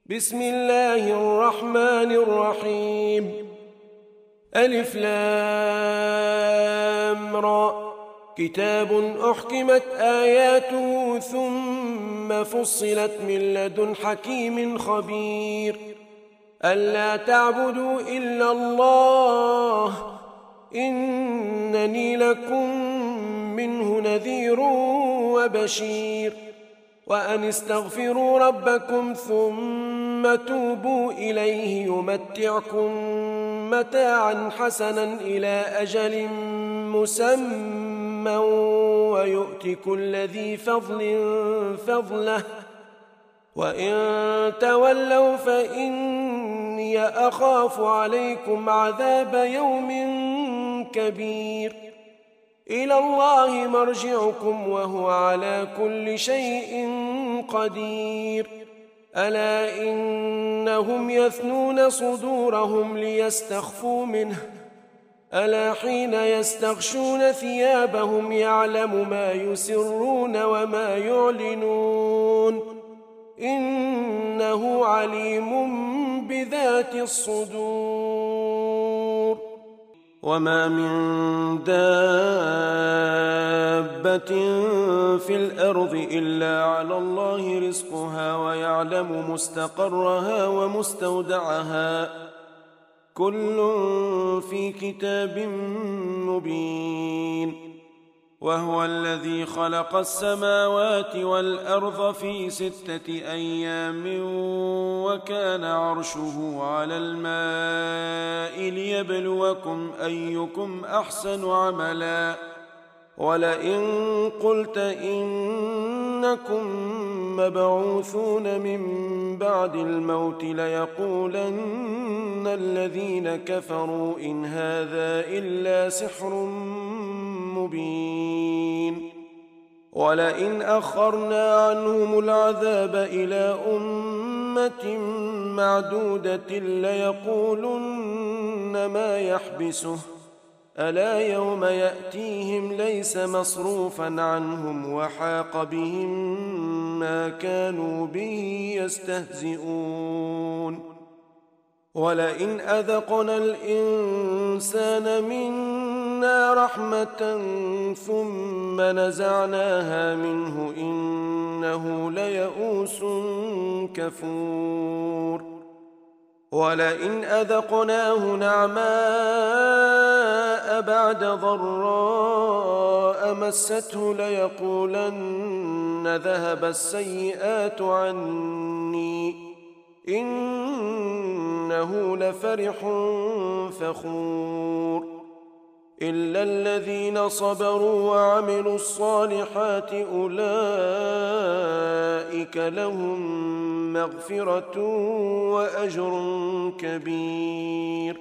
بسم الله الرحمن الرحيم. ألف لام را. كتاب أحكمت آياته ثم فصلت من لدن حكيم خبير. ألا تعبدوا إلا الله إنني لكم منه نذير وبشير. وأن استغفروا ربكم ثم توبوا إليه يمتعكم متاعا حسنا إلى أجل مسمى ويؤت كل ذي فضل فضله وإن تولوا فإني أخاف عليكم عذاب يوم كبير. إلى الله مرجعكم وهو على كل شيء قدير. ألا إنهم يثنون صدورهم ليستخفوا منه ألا حين يستغشون ثيابهم يعلم ما يسرون وما يعلنون إنه عليم بذات الصدور. وما من دابة في الأرض إلا على الله رزقها ويعلم مستقرها ومستودعها كل في كتاب مبين. وهو الذي خلق السماوات والأرض في 6 أيام وكان عرشه على الماء ليبلوكم أيكم أحسن عملا. ولئن قلت إنكم مبعوثون من بعد الموت ليقولن الذين كفروا إن هذا إلا سحر مبين. ولئن أخرنا عنهم العذاب إلى أمة معدودة ليقولن ما يحبسه ألا يوم يأتيهم ليس مصروفا عنهم وحاق بهم ما كانوا به يستهزئون. ولئن أذقنا الإنسان منا رحمة ثم نزعناها منه إنه ليئوس كفور. ولئن أذقناه نعماء بعد ضراء مسته ليقولن ذهب السيئات عني إنه لفرح فخور. إلا الذين صبروا وعملوا الصالحات أولئك لهم مغفرة وأجر كبير.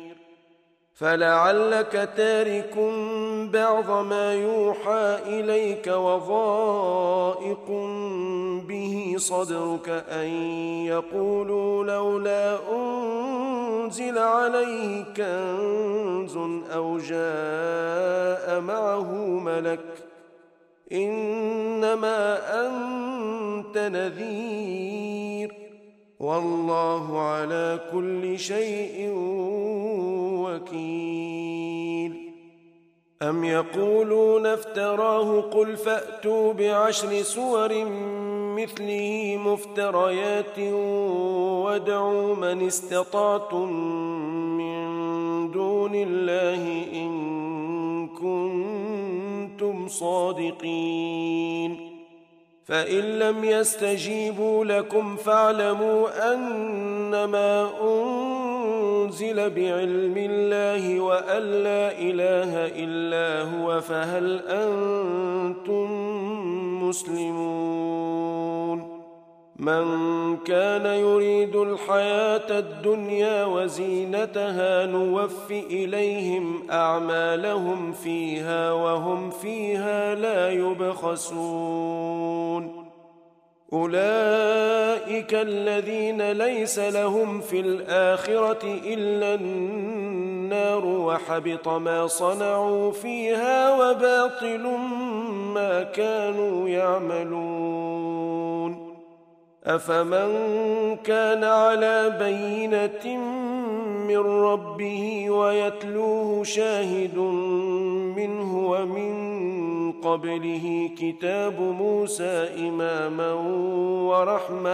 فلعلك تارك بعض ما يوحى إليك وضائق به صدرك أن يقولوا لولا أنزل عليه كنز أو جاء معه ملك إنما أنت نذير والله على كل شيء وكيل. أم يقولون افتراه قل فأتوا ب10 سور مثله مفتريات وادعوا من استطعتم من دون الله إن كنتم صادقين. فإن لم يستجيبوا لكم فاعلموا أنما أنزل بعلم الله وأن لا إله إلا هو فهل أنتم مسلمون. من كان يريد الحياة الدنيا وزينتها نوف إليهم أعمالهم فيها وهم فيها لا يبخسون. أولئك الذين ليس لهم في الآخرة إلا النار وحبط ما صنعوا فيها وباطل ما كانوا يعملون. أفمن كان على بينة من ربه ويتلوه شاهد منه ومن قبله كتاب موسى إماما ورحمة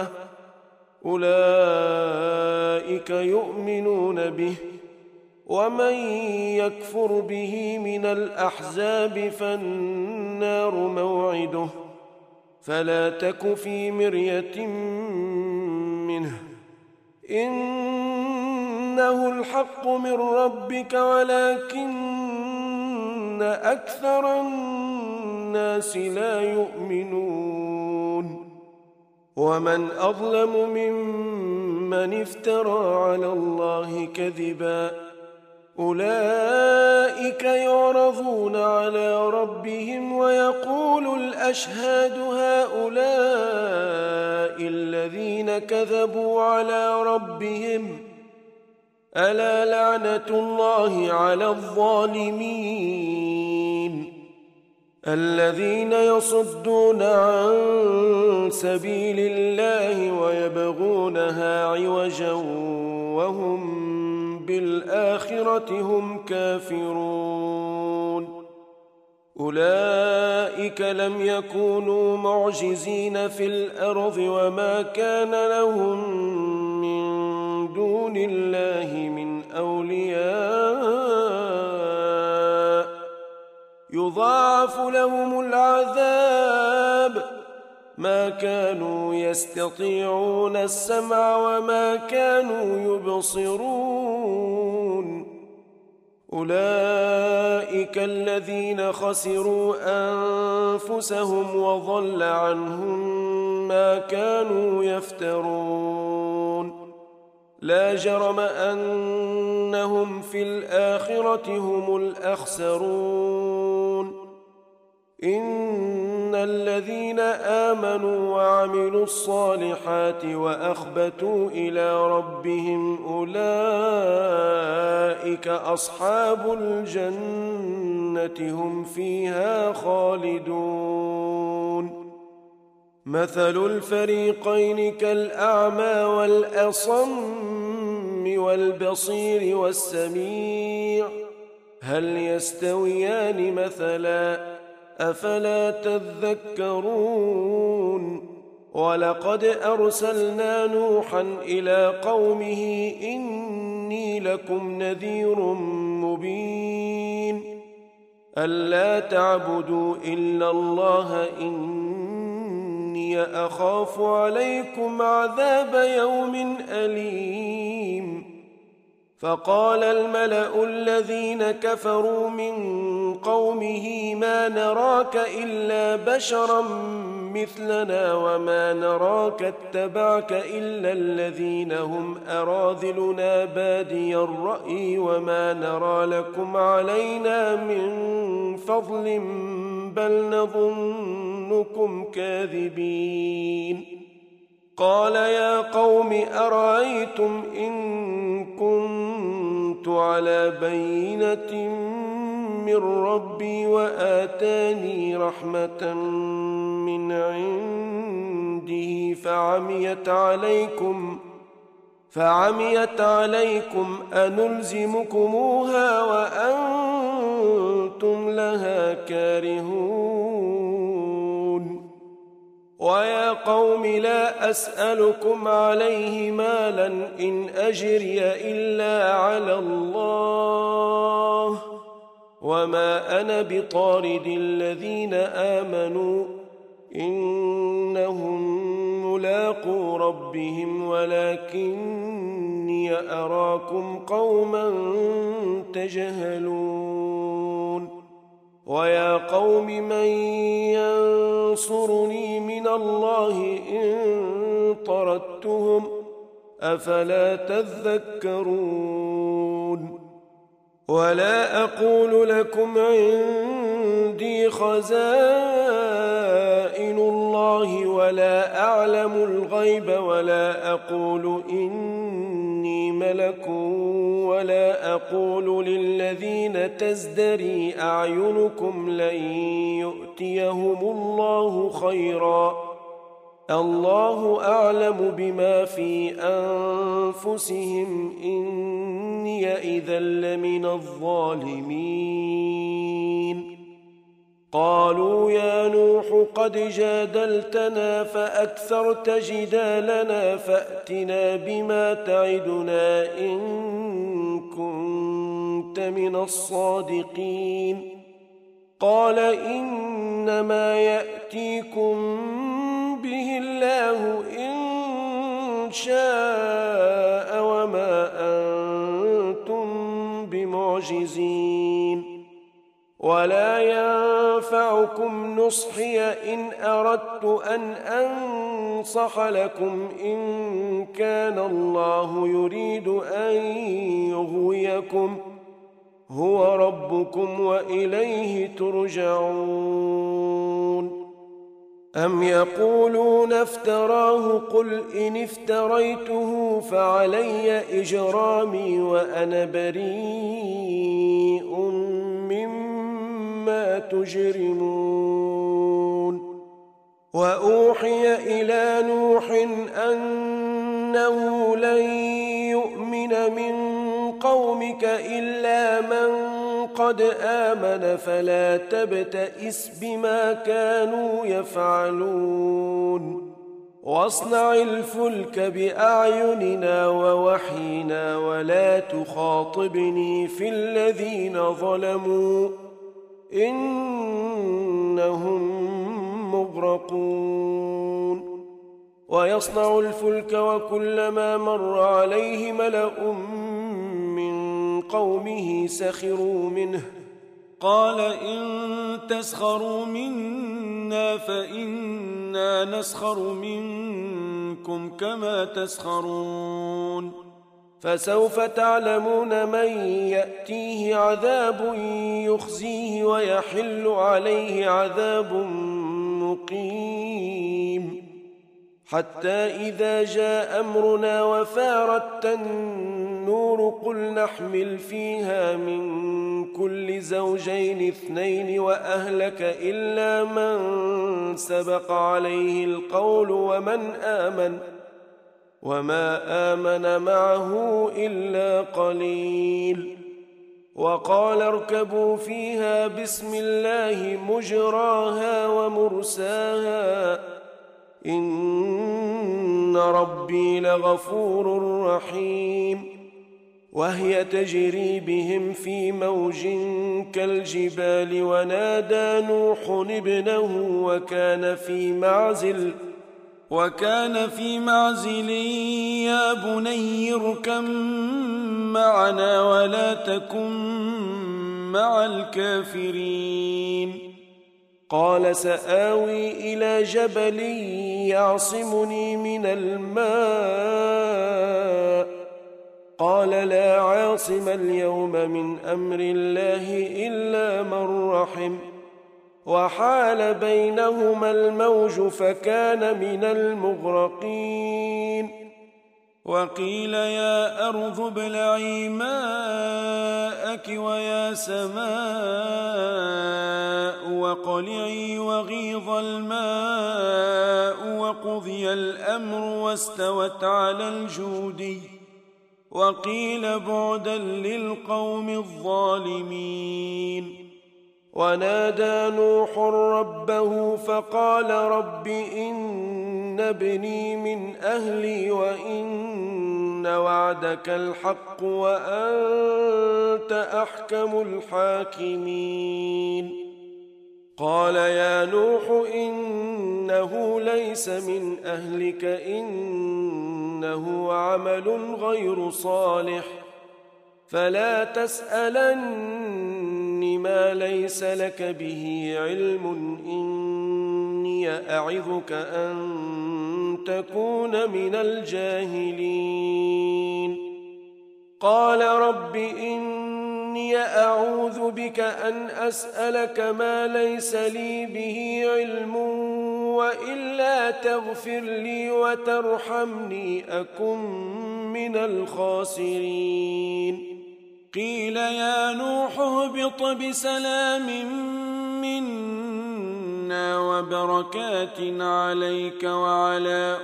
أولئك يؤمنون به ومن يكفر به من الأحزاب فالنار موعده فلا تك في مرية منه إنه الحق من ربك ولكن أكثر الناس لا يؤمنون ومن أظلم ممن افترى على الله كذبا أولئك يعرضون على ربهم ويقول الأشهاد هؤلاء الذين كذبوا على ربهم ألا لعنة الله على الظالمين الذين يصدون عن سبيل الله ويبغونها عوجا وهم بالآخرة هم كافرون أولئك لم يكونوا معجزين في الأرض وما كان لهم من دون الله من أولياء يضاعف لهم العذاب ما كانوا يستطيعون السمع وما كانوا يبصرون أولئك الذين خسروا أنفسهم وضل عنهم ما كانوا يفترون لا جرم أنهم في الآخرة هم الأخسرون إن الذين آمنوا وعملوا الصالحات وأخبتوا إلى ربهم أولئك أصحاب الجنة هم فيها خالدون مثل الفريقين كالأعمى والأصم والبصير والسميع هل يستويان مثلاً أفلا تذكرون ولقد أرسلنا نوحا إلى قومه إني لكم نذير مبين ألا تعبدوا إلا الله إني أخاف عليكم عذاب يوم أليم فقال الملأ الذين كفروا من قومه ما نراك إلا بشرا مثلنا وما نراك اتبعك إلا الذين هم أراذلنا بادي الرأي وما نرى لكم علينا من فضل بل نظنكم كاذبين قال يا قوم أرأيتم إن كنت على بينة من ربي وآتاني رحمة من عنده فعميت عليكم أنلزمكموها وأنتم لها كارهون ويا قوم لا أسألكم عليه مالا إن أجري إلا على الله وما أنا بطارد الذين آمنوا إنهم ملاقو ربهم ولكني أراكم قوما تجهلون ويا قوم من ينصرني من الله إن طردتهم أفلا تذكرون ولا أقول لكم عندي خزائن الله ولا أعلم الغيب ولا أقول إني ملك ولا أقول للذين تزدري أعينكم لن يؤتيهم الله خيرا الله أعلم بما في أنفسهم إني إذا لمن الظالمين قالوا يا نوح قد جادلتنا فأكثرت جدالنا فأتنا بما تعدنا إن كنت من الصادقين قال إنما يأتيكم به الله إن شاء وما أنتم بمعجزين ولا ينفعكم نصحي إن أردت أن أنصح لكم إن كان الله يريد أن يغويكم هو ربكم وإليه ترجعون أم يقولون افتراه قل إن افتريته فعلي إجرامي وأنا بريء مما تجرمون وأوحي إلى نوح أنه لن يؤمن من قومك إلا من قد آمن فلا تبتئس بما كانوا يفعلون واصنع الفلك بأعيننا ووحينا ولا تخاطبني في الذين ظلموا إنهم مغرقون ويصنع الفلك وكلما مر عليه ملأ من قومه سخروا منه قال إن تسخروا منا فإنا نسخر منكم كما تسخرون فسوف تعلمون من يأتيه عذاب يخزيه ويحل عليه عذاب مقيم حتى إذا جاء أمرنا وفارت النور قل نحمل فيها من كل زوجين اثنين وأهلك إلا من سبق عليه القول وما آمن معه إلا قليل وقال اركبوا فيها بسم الله مجراها ومرساها إن ربي لغفور رحيم وهي تجري بهم في موج كالجبال ونادى نوح ابنه وكان في معزل يا بني اركب معنا ولا تكن مع الكافرين قال سآوي إلى جبل يعصمني من الماء قال لا عاصم اليوم من أمر الله إلا من رحم وحال بينهما الموج فكان من المغرقين وقيل يا أرض ابلعي ماءك ويا سماء وقلعي وغيض الماء وقضي الأمر واستوت على الجودي وقيل بعدا للقوم الظالمين ونادى نوح ربه فقال رب إن ابني من أهلي وإن وعدك الحق وأنت أحكم الحاكمين قال يا نوح إنه ليس من أهلك إنه عمل غير صالح فلا تسألني ما ليس لك به علم إني أعظك أن تكون من الجاهلين قال رب إني أعوذ بك أن أسألك ما ليس لي به علم وإلا تغفر لي وترحمني أكن من الخاسرين قيل يا نوح اهبط بسلام وبركات عليك وعلى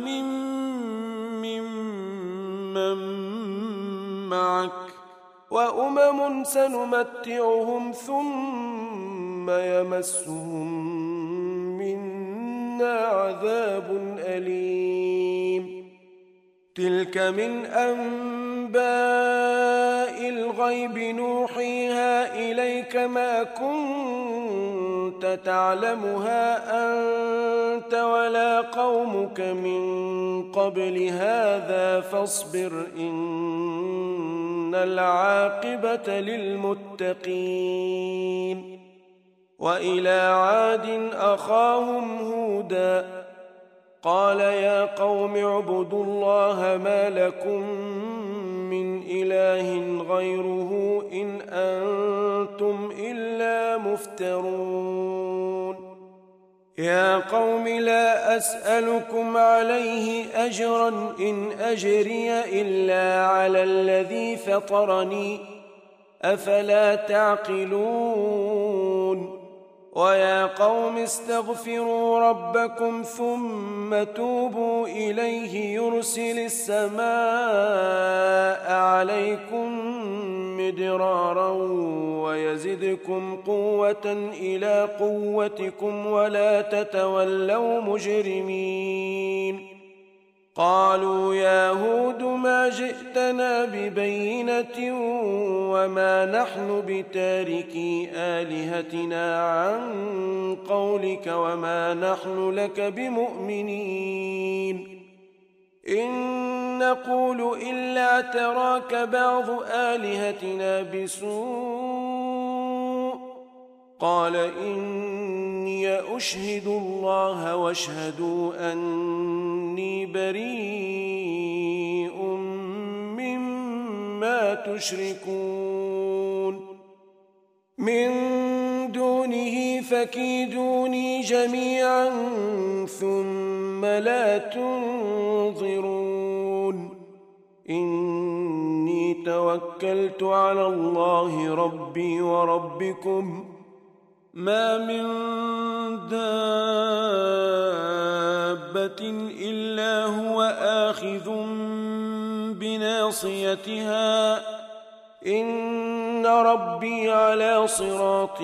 ممن معك وأمم سنمتعهم ثم يمسهم منا عذاب أليم تلك من أنباء الغيب نوحيها إليك ما كنت تعلمها أنت ولا قومك من قبل هذا فاصبر إن العاقبة للمتقين وإلى عاد أخاهم هودا قال يا قوم اعبدوا الله ما لكم من إله غيره إن أنتم إلا مفترون يا قوم لا أسألكم عليه أجرا إن أجري إلا على الذي فطرني أفلا تعقلون ويا قوم استغفروا ربكم ثم توبوا إليه يرسل السماء عليكم مدرارا ويزدكم قوة إلى قوتكم ولا تتولوا مجرمين قالوا يا هود ما جئتنا ببينة وما نحن بتاركي آلهتنا عن قولك وما نحن لك بمؤمنين إن نقول إلا تراك بعض آلهتنا بسوء قال إني أشهد الله واشهدوا أني بريء مما تشركون من دونه فكيدوني جميعا ثم لا تنظرون إني توكلت على الله ربي وربكم ما من دابة إلا هو آخذ بناصيتها إن ربي على صراط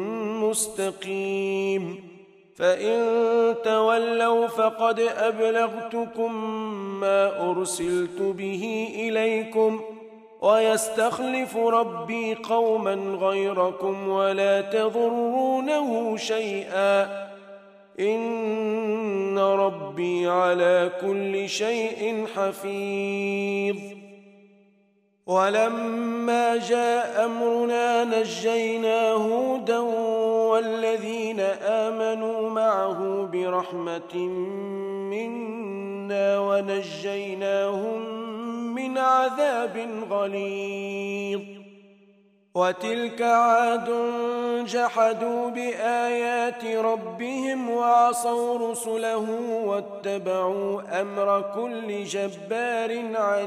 مستقيم فإن تولوا فقد أبلغتكم ما أرسلت به إليكم ويستخلف ربي قوما غيركم ولا تضرونه شيئا إن ربي على كل شيء حفيظ ولما جاء أمرنا نجينا هودا والذين آمنوا معه برحمة منا ونجيناهم من عذاب غليظ وتلك عاد جحدوا بآيات ربهم وعصوا رسله واتبعوا أمر كل جبار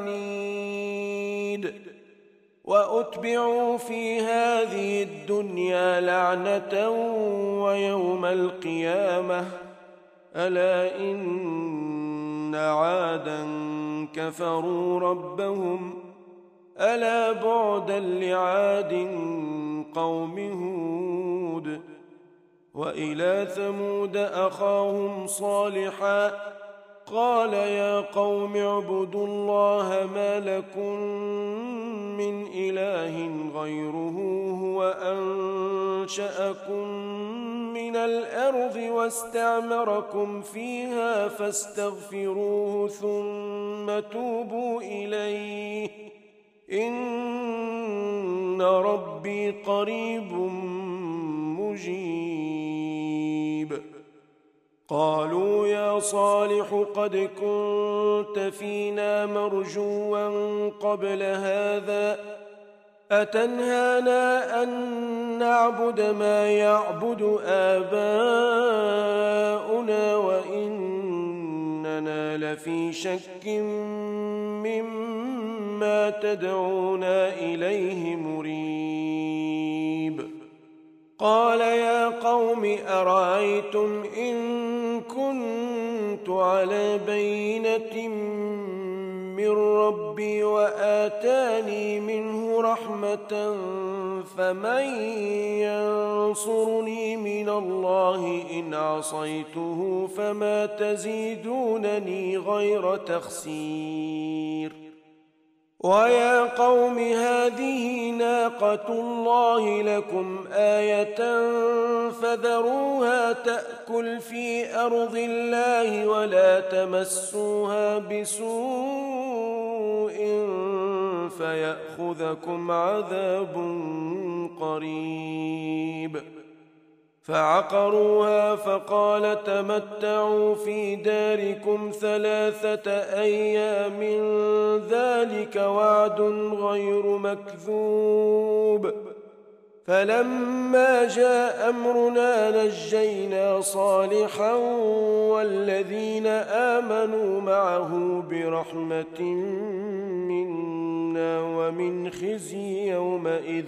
عنيد وأتبعوا في هذه الدنيا لعنة ويوم القيامة ألا إن عادا كفروا ربهم ألا بعدا لعاد قوم هود وإلى ثمود أخاهم صالحا قال يا قوم اعبدوا الله ما لكم من إله غيره هو أنشأكم من الأرض واستعمركم فيها فاستغفروه ثم توبوا إليه إن ربي قريب مجيب قالوا يا صالح قد كنت فينا مرجوا قبل هذا أتنهانا أن نعبد ما يعبد آباؤنا وإننا لفي شك مما تدعونا إليه مريب قال يا قوم أرأيتم إن كنت على بينة من ربي وآتاني منه رحمة فمن ينصرني من الله إن عصيته فما تزيدونني غير تخسير ويا قوم هذه ناقة الله لكم آية فذروها تأكل في أرض الله ولا تمسوها بسوء فيأخذكم عذاب قريب فعقروها فقال تمتعوا في داركم 3 أيام ذلك وعد غير مكذوب فلما جاء أمرنا نجينا صالحا والذين آمنوا معه برحمة منا ومن خزي يومئذ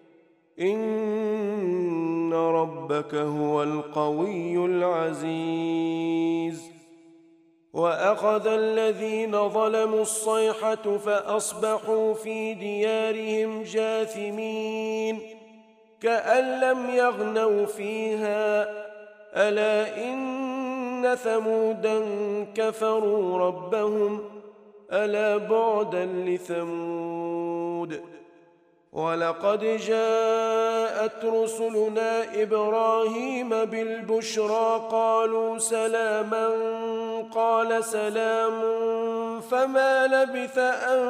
إن ربك هو القوي العزيز وأخذ الذين ظلموا الصيحة فأصبحوا في ديارهم جاثمين كأن لم يغنوا فيها ألا إن ثمودا كفروا ربهم ألا بعدا لثمود ولقد جاءت رسلنا إبراهيم بالبشرى قالوا سلاما قال سلام فما لبث أن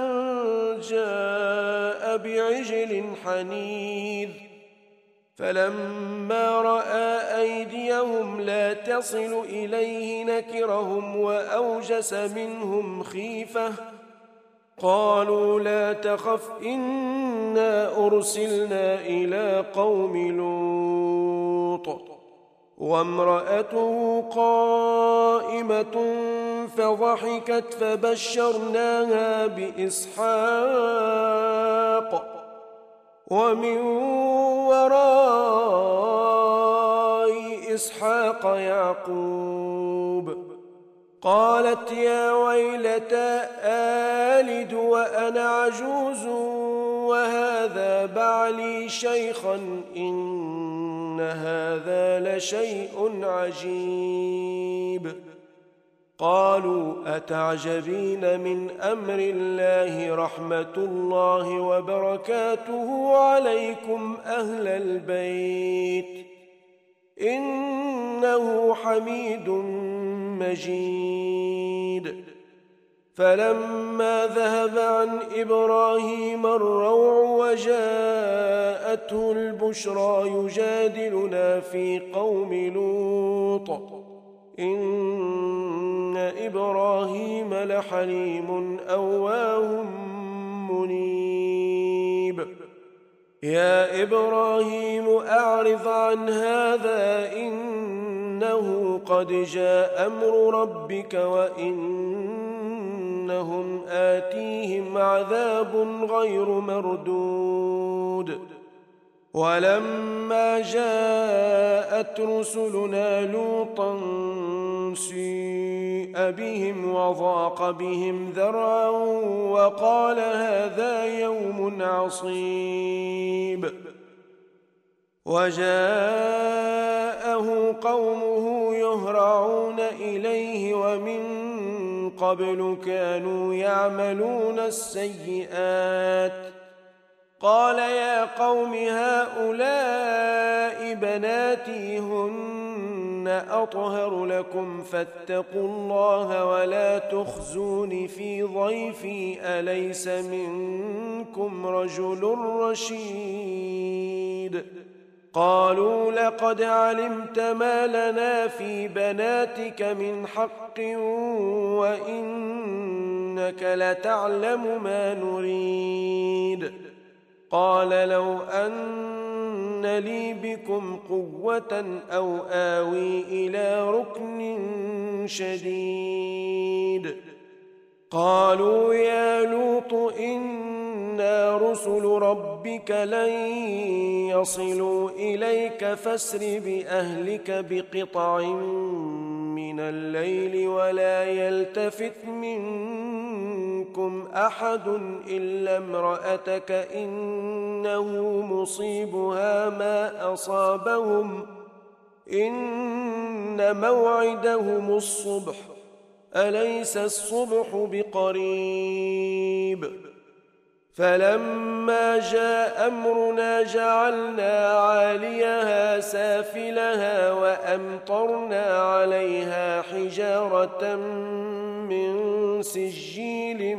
جاء بعجل حنيذ فلما رأى أيديهم لا تصل إليه نكرهم وأوجس منهم خيفة قالوا لا تخف إنا أرسلنا إلى قوم لوط وامرأته قائمة فضحكت فبشرناها بإسحاق ومن وراء إسحاق يعقوب قالت يا ويلتى آلد وأنا عجوز وهذا بعلي شيخا إن هذا لشيء عجيب قالوا أتعجبين من أمر الله رحمة الله وبركاته عليكم أهل البيت إنه حميد مجيد فلما ذهب عن إبراهيم الروع وجاءته البشرى يجادلنا في قوم لوط إن إبراهيم لحليم أواه منيب يا إبراهيم أعرض عن هذا إنه قد جاء أمر ربك وإنهم آتيهم عذاب غير مردود ولما جاءت رسلنا لوطا سيء بهم وضاق بهم ذرعا وقال هذا يوم عصيب وجاءه قومه يهرعون إليه ومن قبل كانوا يعملون السيئات قال يا قوم هؤلاء بناتي هن أطهر لكم فاتقوا الله ولا تخزون في ضيفي أليس منكم رجل رشيد قالوا لقد علمت ما لنا في بناتك من حق وإنك لتعلم ما نريد قال لو أن لي بكم قوة أو آوي إلى ركن شديد قالوا يا لوط إن إنا رسل ربك لن يصلوا إليك فاسر بأهلك بقطع من الليل ولا يلتفت منكم أحد إلا امرأتك إنه مصيبها ما أصابهم إن موعدهم الصبح أليس الصبح بقريب فلما جاء أمرنا جعلنا عاليها سافلها وأمطرنا عليها حجارة من سجيل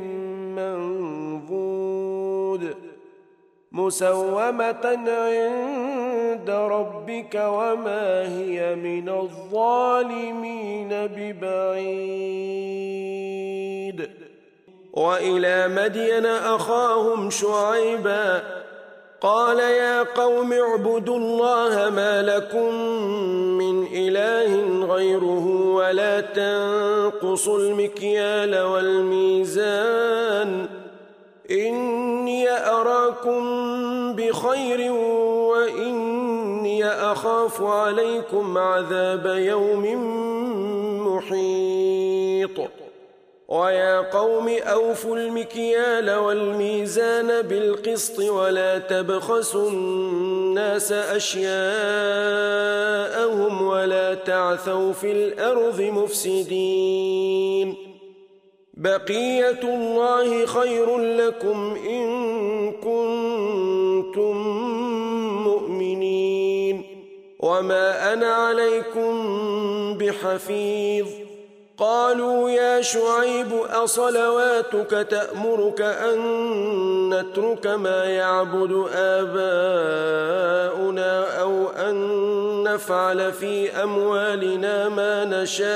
منضود مسومة عند ربك وما هي من الظالمين ببعيد وإلى مدين أخاهم شعيبا قال يا قوم اعبدوا الله ما لكم من إله غيره ولا تنقصوا المكيال والميزان إني أراكم بخير وإني أخاف عليكم عذاب يوم محيط ويا قوم أوفوا المكيال والميزان بالقسط ولا تبخسوا الناس أشياءهم ولا تعثوا في الأرض مفسدين بقية الله خير لكم إن كنتم مؤمنين وما أنا عليكم بحفيظ قالوا يا شعيب أصلواتك تأمرك أن نترك ما يعبد آباؤنا أو أن نفعل في أموالنا ما نشاء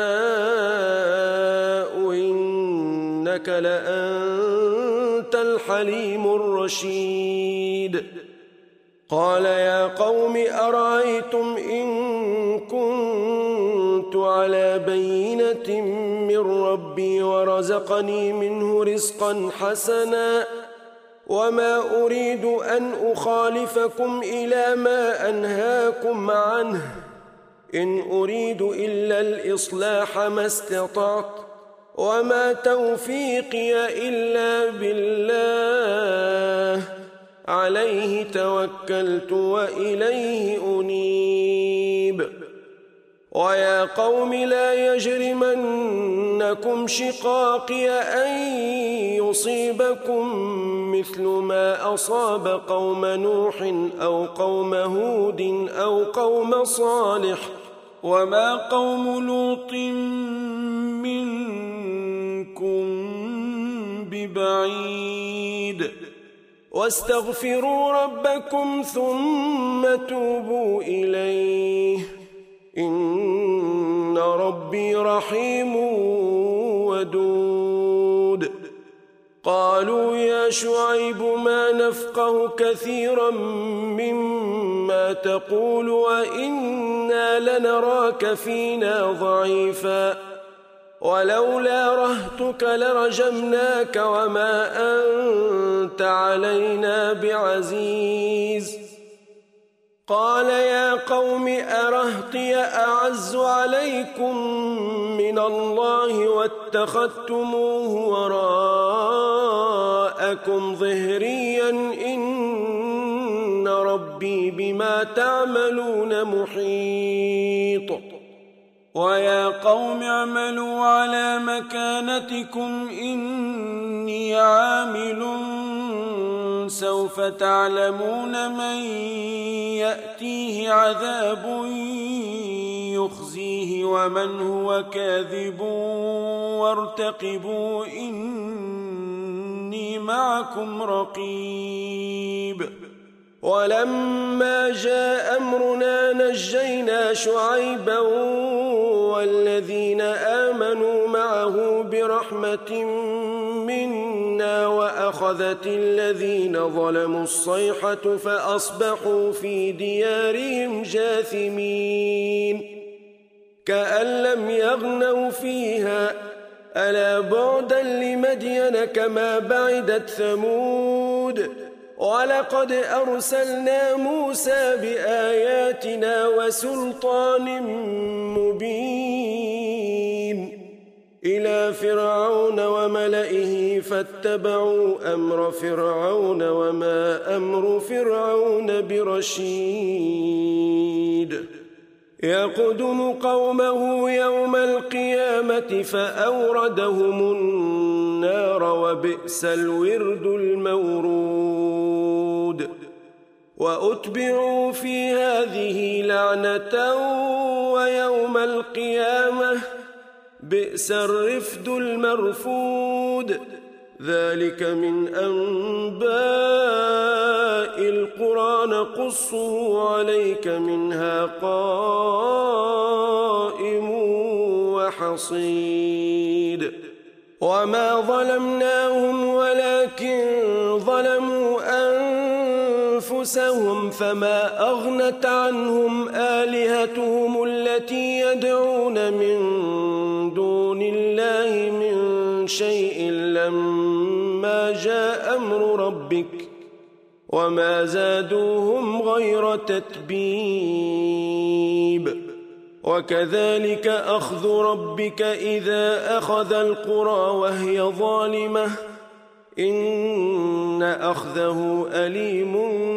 إنك لأنت الحليم الرشيد قال يا قوم أرأيتم إن كنت على بينة من ربي ورزقني منه رزقا حسنا وما أريد أن أخالفكم إلى ما أنهاكم عنه إن أريد إلا الإصلاح ما استطعت وما توفيقي إلا بالله عليه توكلت وإليه أنيب ويا قوم لا يجرمنكم شقاقي أن يصيبكم مثل ما أصاب قوم نوح أو قوم هود أو قوم صالح وما قوم لوط منكم ببعيد واستغفروا ربكم ثم توبوا إليه إن ربي رحيم ودود قالوا يا شعيب ما نفقه كثيرا مما تقول وإنا لنراك فينا ضعيفا ولولا رهتك لرجمناك وما أنت علينا بعزيز قال يا قوم أرهطي أعز عليكم من الله واتخذتموه وراءكم ظهريا إن ربي بما تعملون محيط ويا قوم اعملوا على مكانتكم إني عامل سوف تعلمون من يأتيه عذاب يخزيه ومن هو كاذب وارتقبوا إني معكم رقيب ولما جاء أمرنا نجينا شعيبا والذين آمنوا معه برحمة منا وأخذت الذين ظلموا الصيحة فأصبحوا في ديارهم جاثمين كأن لم يغنوا فيها ألا بعدا لمدين كما بعدت ثمود ولقد أرسلنا موسى بآياتنا وسلطان مبين إلى فرعون وملئه فاتبعوا أمر فرعون وما أمر فرعون برشيد يقدم قومه يوم القيامة فأوردهم النار وبئس الورد المورود وأتبعوا في هذه لعنة ويوم القيامة بئس الرفد المرفود ذلك من أنباء القرى نقصه عليك منها قائم وحصيد وما ظلمناهم ولكن ظلموا أنفسهم فما أغنت عنهم آلهتهم التي يدعون من دون الله من شيء لما جاء أمر ربك وما زادوهم غير تتبيب وكذلك أخذ ربك إذا أخذ القرى وهي ظالمة إن أخذه أليم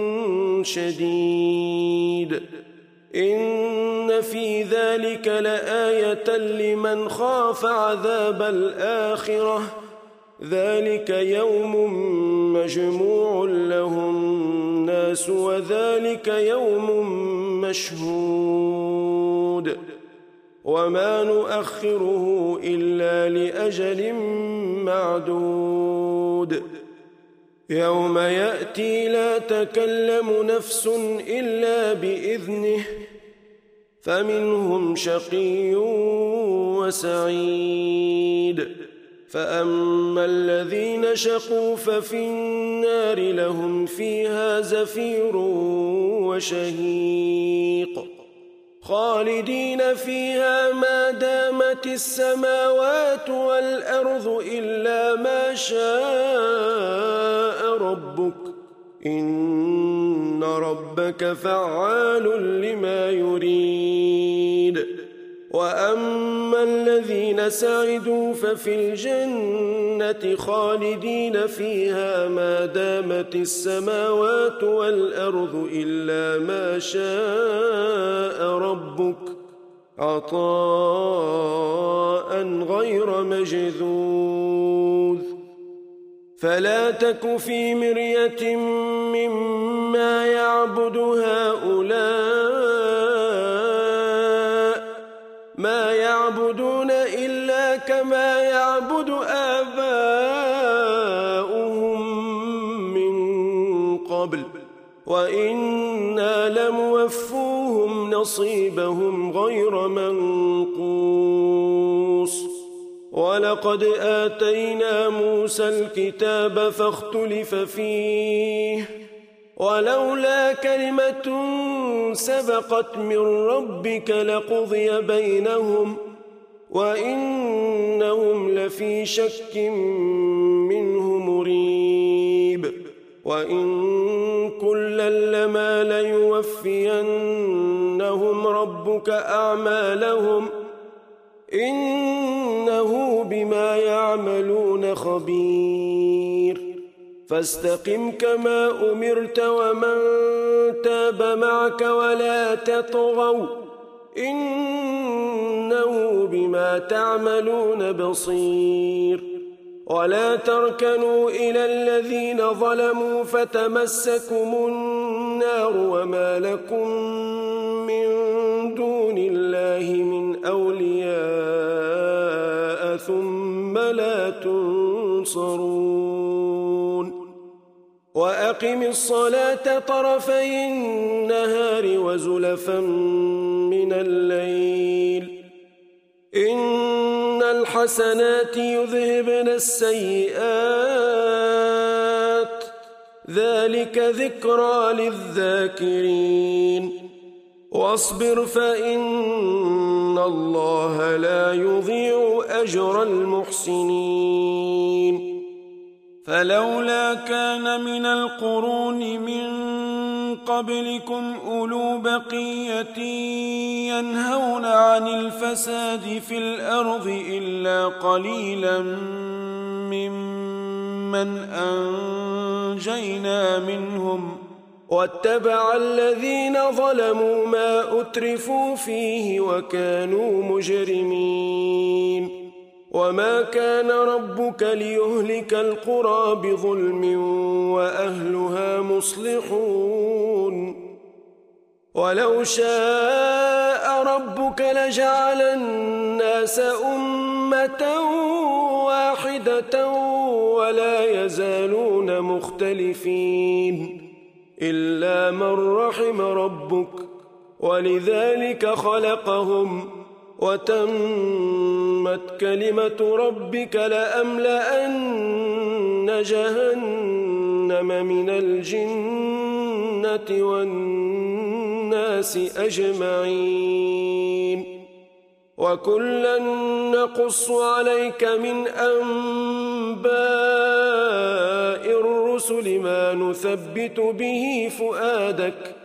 شديد إن في ذلك لآية لمن خاف عذاب الآخرة ذلك يوم مجموع له الناس وذلك يوم مشهود وما نؤخره إلا لأجل معدود يوم يأتي لا تكلم نفس إلا بإذنه فمنهم شقي وسعيد فأما الذين شقوا ففي النار لهم فيها زفير وشهيق خالدين فيها ما دامت السماوات والأرض إلا ما شاء ربك إن ربك فعال لما يريد وأما الذين سعدوا ففي الجنة خالدين فيها ما دامت السماوات والأرض إلا ما شاء ربك عطاء غير مجذوذ فلا تك في مرية مما يعبد هؤلاء ما يعبدون إلا كما يعبد آباؤهم من قبل وإنا لموفوهم نصيبهم غير منقوص ولقد آتينا موسى الكتاب فاختلف فيه ولولا كلمة سبقت من ربك لقضي بينهم وإنهم لفي شك منه مريب وإن كلا لما ليوفينهم ربك أعمالهم إنه بما يعملون خبير فاستقم كما أمرت ومن تاب معك ولا تطغوا إنه بما تعملون بصير ولا تركنوا إلى الذين ظلموا فتمسكم النار وما لكم من دون الله من أولياء ثم لا تنصرون وأقم الصلاة طرفي النهار وزلفا من الليل إن الحسنات يذهبن السيئات ذلك ذكرى للذاكرين واصبر فإن الله لا يضيع أجر المحسنين فلولا كان من القرون من قبلكم أولو بقية ينهون عن الفساد في الأرض إلا قليلا ممن أنجينا منهم واتبع الذين ظلموا ما أترفوا فيه وكانوا مجرمين وما كان ربك ليهلك القرى بظلم وأهلها مصلحون ولو شاء ربك لجعل الناس أمة واحدة ولا يزالون مختلفين إلا من رحم ربك ولذلك خلقهم وتمت كلمة ربك لأملأن جهنم من الجنة والناس أجمعين وكلا نقص عليك من أنباء الرسل ما نثبت به فؤادك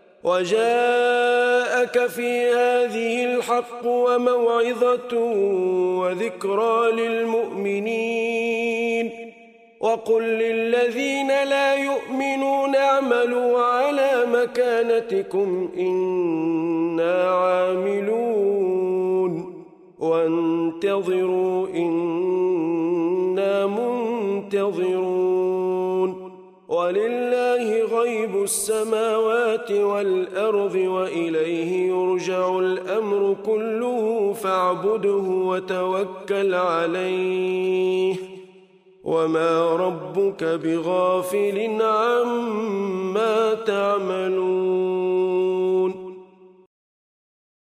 وجاءك في هذه الحق وموعظة وذكرى للمؤمنين وقل للذين لا يؤمنون اعملوا على مكانتكم إنا عاملون وانتظروا إنا منتظرون ولله غيب السماوات والأرض وإليه يرجع الأمر كله فاعبده وتوكل عليه وما ربك بغافل عما تعملون